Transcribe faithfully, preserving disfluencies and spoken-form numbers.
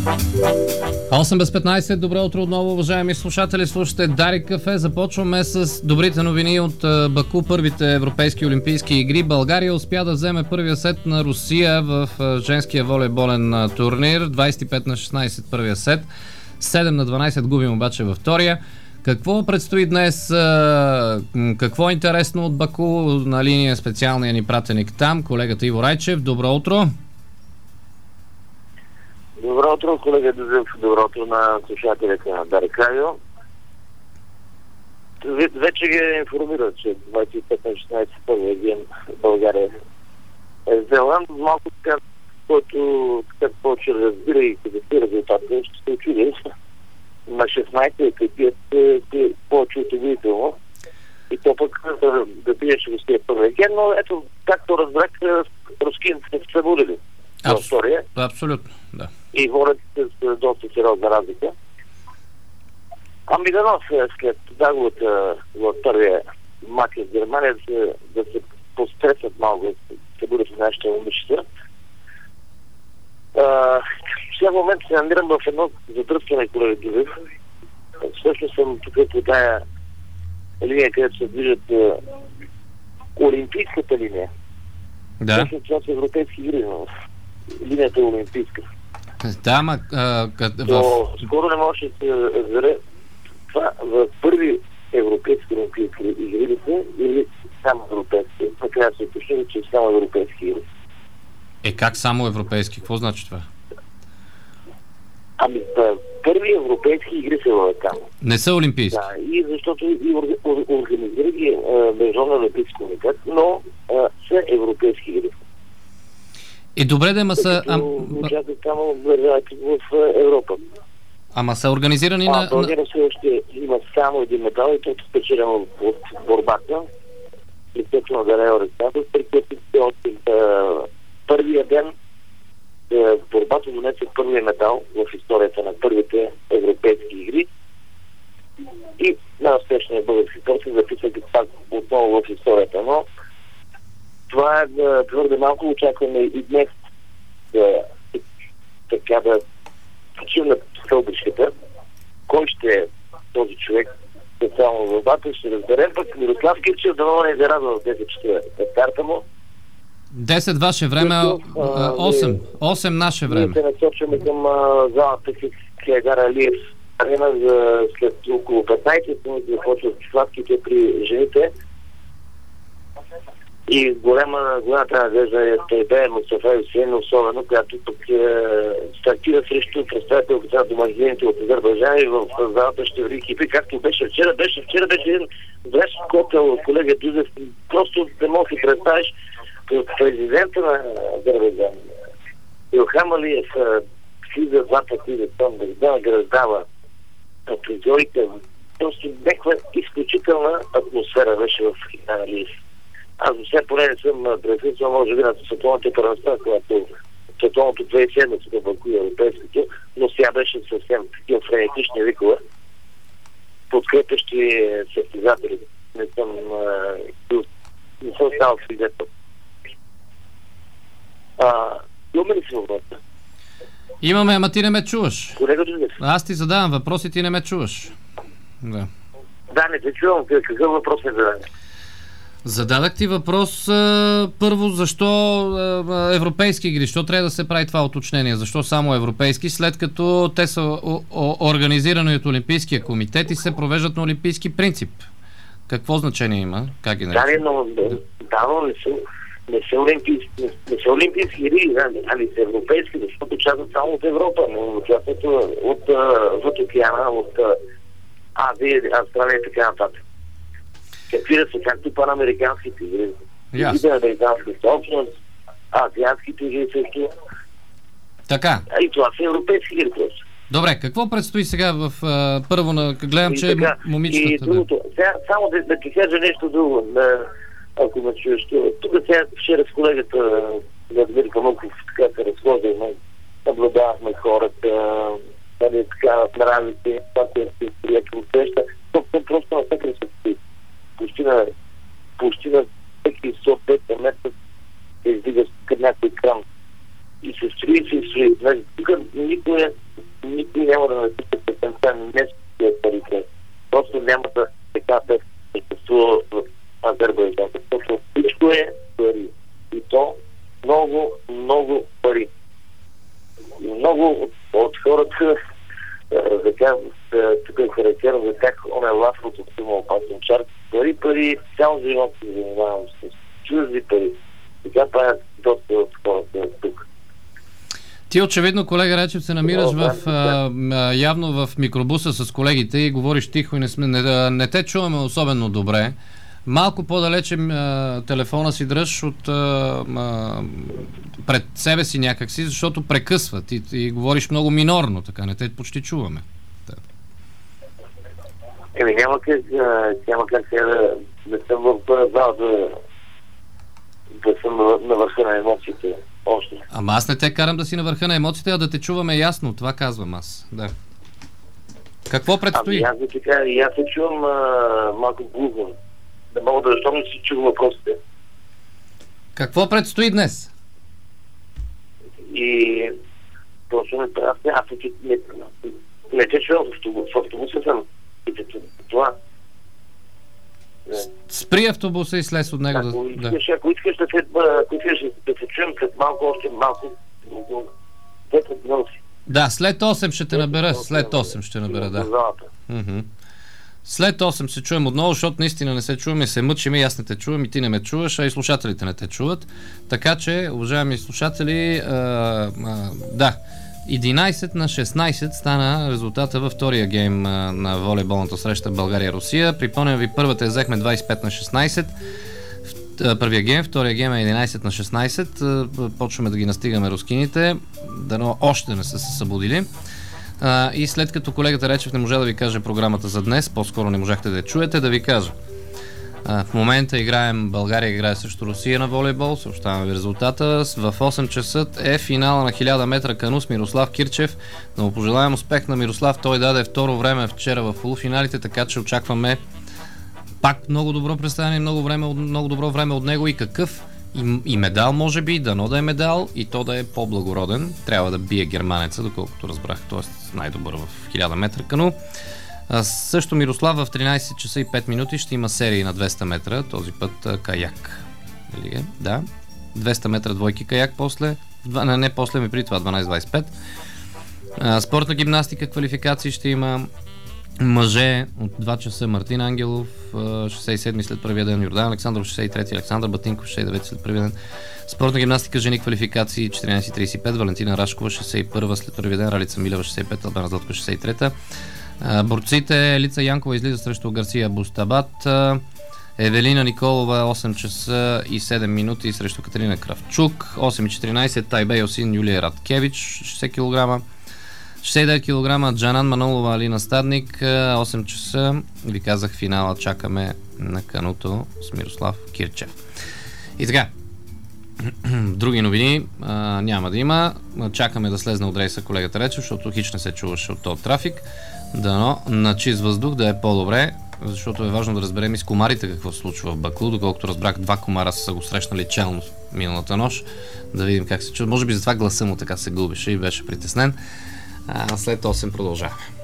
осем без петнайсет, добро утро отново, уважаеми слушатели, слушате Дарик Кафе. Започваме с добрите новини от Баку, първите европейски олимпийски игри. България успя да вземе първия сет на Русия в женския волейболен турнир. двайсет и пет на шестнайсет първия сет, седем на дванайсет губим обаче във втория. Какво предстои днес? Какво е интересно от Баку? На линия специалния ни пратеник там, колегата Иво Райчев. Добро утро! Добро утро, колега Дозев. Добро утро на слушателите на Дарик Радио. Вече ги информира, че двайсет и пет на шестнайсет първия ген България е взела. Малко така, който така повече разбира и къде резултата, ще се очуди. На шестнайсет където е повече от удивително. И то пък да, да биеш руския първия ген, но ето, както разбрах, рускинците са волили. Абс... Абсолютно, да. И водят с доста сериозна разлика. Ами дано след загубата в първия матч с Германия да се, да се постресат малко, да се бъдат в нашите момичета. Сега в момента се намирам в едно задръстване, колега Дозев. Всъщност съм тук по тая линия, където се движат олимпийската линия. Да. Всъщност това са европейски игри, но линията е олимпийска. Да, ма... А, кът, Но в... скоро не може да се разбере това в първи европейски олимпийски игри ли са или само европейски. Накрая се уточни, че само европейски игри. Е, как само европейски? Какво значи това? Ами, да, първи европейски игри са във там. Не са олимпийски? Да, и защото и организира ги Международния олимпийски комитет, но а, са европейски игри. И добре да ма са... Ам... Участват само държавите в Европа. Ама са организирани а, на... България все още има само един медал и той е спечелен от борбата. Лицето на Даниел Александров, при което от първия ден борбата донесе първия медал в историята на първите европейски игри. И най-успешният български спорт се записва пак отново в историята. Но това е да твърде малко, очакваме и днес да така да качим на стълбичката. Кой ще е този човек специално в борбата, ще разберем. Пък Мирослав Кирчев дано не зарадва в десет часа на старта му. десет ваше време, осем. осем наше време. Ние се насочваме към а, залата с Хайдар Алиев арена за след около петнайсет минути да почват сладките при жените. И голема, голямата надежда е Тайбе Мустафа Юсейн, особено, която тук е, стартира срещу представителката на домакините от Азербайджан и в залата ще ври екипи, както беше вчера. Беше вчера беше един врещ котел, колега Дузев. Просто не мога да си представиш президента на Азербайджан. Илхам Алиев слиза два пъти за това да награждава призорите. Просто някаква изключителна атмосфера беше в Хайдар Алиев. Аз до сега поне не съм присъствал, може би на световните първенства, когато световното две хиляди и седма в Баку и европейското, но сега беше съвсем такива френетични викове, подкрепящи състезатели. Не съм, не съм станал свидетел. Имаме ли си въпроса? Имаме, ама ти не ме чуваш. Колега Дозев. Аз ти задавам въпрос и ти не ме чуваш. Да. Да, не те чувам. Какъв въпрос не задавам? Зададах ти въпрос а, първо, защо а, европейски игри, защо трябва да се прави това уточнение, защо само европейски, след като те са о, о, организирани от Олимпийския комитет и се провеждат на олимпийски принцип. Какво значение има? Как ги наричат? Да, но, да, но не са, не са олимпийски, не, не са олимпийски игри, али са европейски, защото участват само от Европа, но участват от, от океана, от Азия, Австралия и така нататък. Какви да са, както панамериканските игри, yes. на американската общност, азиатските игри също. Така. И това са европейски игри просто. Добре, какво предстои сега в а, първо на... Гледам, и че така, момичетата... И другото, сега, само да, да ти кажа нещо друго, да, ако ме чуеш. Тук сега вчера с колегата Владимир Камъков така се разхождахме, наблюдавахме хората, нали, така нравите, това, което се приятел усеща. То просто на всеки се почти на почти на всеки сто пет метра се издига към някой кран. И се строи, се строи. Тук никой никой няма да натиска петента, не с парите. Просто няма да така да съществува в Азербайджан. Защото всичко е пари. И то много, много пари. И много от, от хората, така, тук е характерно за как он е лафрото, от това опасен чар. Пари, пари, цял живот се занимавам с чужди пари. Така правят доста от хората тук. Ти очевидно, колега Речев, се намираш в, а, а, явно в микробуса с колегите и говориш тихо и не, сме, не, не те чуваме особено добре. Малко по-далече а, телефона си дръж от а, а, пред себе си някакси, защото прекъсват и, и говориш много минорно, така не те почти чуваме. Да. Еми няма как, няма как сега да, да съм в зал да, да съм на върха на емоциите. Още. Ама аз не те карам да си на върха на емоциите, а да те чуваме ясно. Това казвам аз. Да. Какво предстои? Ами аз да така, и аз се чувам а, малко глухо. Да мога да защото не си чувам въпросите. Какво предстои днес? И точно не трябва. Аз не, не, не те чувам в автобуса, в автобуса съм. И това. Спри автобуса и слез от него. Ако да... искаш, ако искаш да се, ако искаш да се чуем след малко, още малко, десет минути. Да, след осем ще те набера, след осем ще набера, да. Mm-hmm. След осем се чуем отново, защото наистина не се чуваме, се мъчим и аз не те чувам и ти не ме чуваш, а и слушателите не те чуват. Така че, уважаеми слушатели, а, а, да, единайсет на шестнайсет стана резултата във втория гейм а, на волейболната среща България-Русия. Припомням ви, първата я взехме двайсет и пет на шестнайсет. Първия гейм, втория гейм е единайсет на шестнайсет. Почваме да ги настигаме рускините, дано още не са се събудили. Uh, и след като колегата Речев не можа да ви каже програмата за днес, по-скоро не можахте да я чуете, да ви кажа. Uh, в момента играем, България играе срещу Русия на волейбол, съобщаваме ви резултата. В осем часа е финала на хиляда метра кану с Мирослав Кирчев. Да му пожелаем успех на Мирослав, той даде второ време вчера в полуфиналите, така че очакваме пак много добро представяне, много, време, много добро време от него и какъв И, и медал, може би, дано да е медал и то да е по-благороден. Трябва да бие германеца, доколкото разбрах, т.е. най-добър в хиляда метра кану. А, също Мирослав в тринайсет часа и пет минути ще има серии на двеста метра, този път а, каяк. Или, да, двеста метра двойки каяк после, не, не после ми при това дванайсет двайсет и пет. А, спортна гимнастика, квалификации ще има. Мъже от два часа Мартин Ангелов, шейсет и седми след първия ден, Йордан Александров шейсет и трети, Александър Батинков шейсет и девети след първия ден. Спортна гимнастика, жени квалификации четиринайсет трийсет и пет, Валентина Рашкова шейсет и първа след първия ден, Ралица Милева шейсет и пета, Албена Златко шейсет и трета. Борците, Лица Янкова излиза срещу Гарсия Бустабат, Евелина Николова осем часа и седем минути срещу Катерина Кравчук, осем и четиринайсет Тайбей Осин Юлия Радкевич шейсет килограма. шейсет и девет килограма Джанан Манолова, Алина Стадник, осем часа. Ви казах, финала чакаме на кануто с Мирослав Кирчев. И така, други новини а, няма да има. Чакаме да слезне от рейса колегата Речев, защото хич не се чуваше от този трафик. Дано на чист въздух да е по-добре, защото е важно да разберем и с комарите какво се случва в Баку. Доколкото разбрах, два комара са го срещнали челно миналата нощ. Да видим как се чува. Може би затова гласа му така се губеше и беше притеснен. А след осем продължаваме.